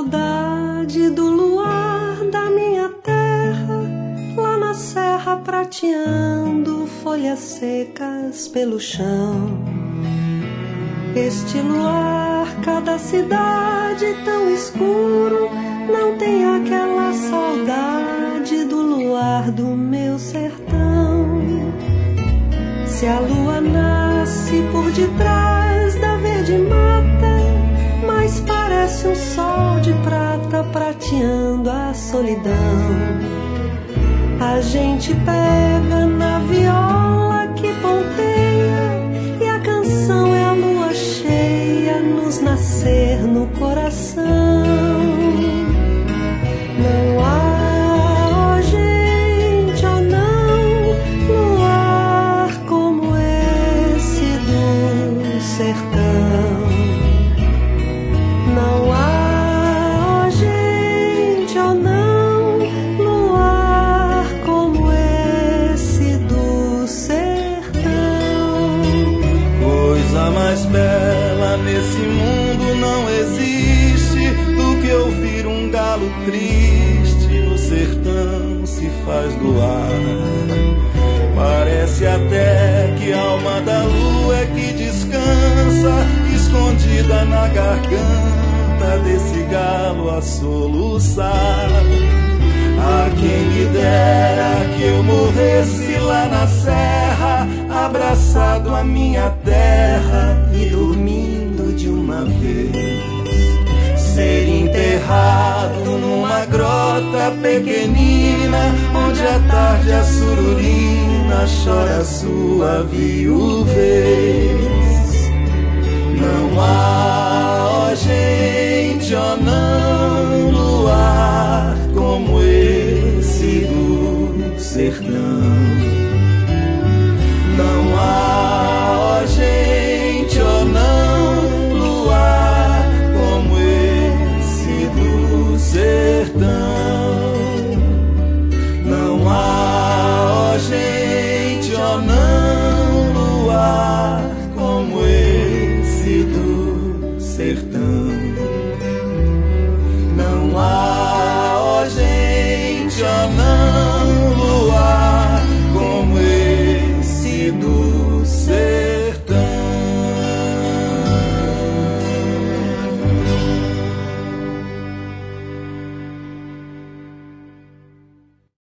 saudade do luar da minha terra, lá na serra prateando folhas secas pelo chão. Este luar, cada cidade tão escuro, não tem aquela saudade do luar do meu sertão. Se a lua nasce por detrás da verde mata, mas parece um sol de prata prateando a solidão. A gente pega na viola que ponteia, e a canção é a lua cheia nos nascer no coração. Não há, oh gente, oh não, luar como esse do sertão. Não há, oh gente, oh não, luar como esse do sertão. Coisa mais bela nesse mundo não existe do que ouvir um galo triste no sertão se faz luar. Parece até que a alma da lua é que descansa, escondida na garganta desse galo a soluçar. Ah, quem me dera que eu morresse lá na serra, abraçado à minha terra e dormindo de uma vez. Ser enterrado numa grota pequenina, onde à tarde a sururina chora sua viuvez. Não há, ó gente, ó não, luar como esse do sertão. Não há, ó gente, ó não, luar como esse do sertão.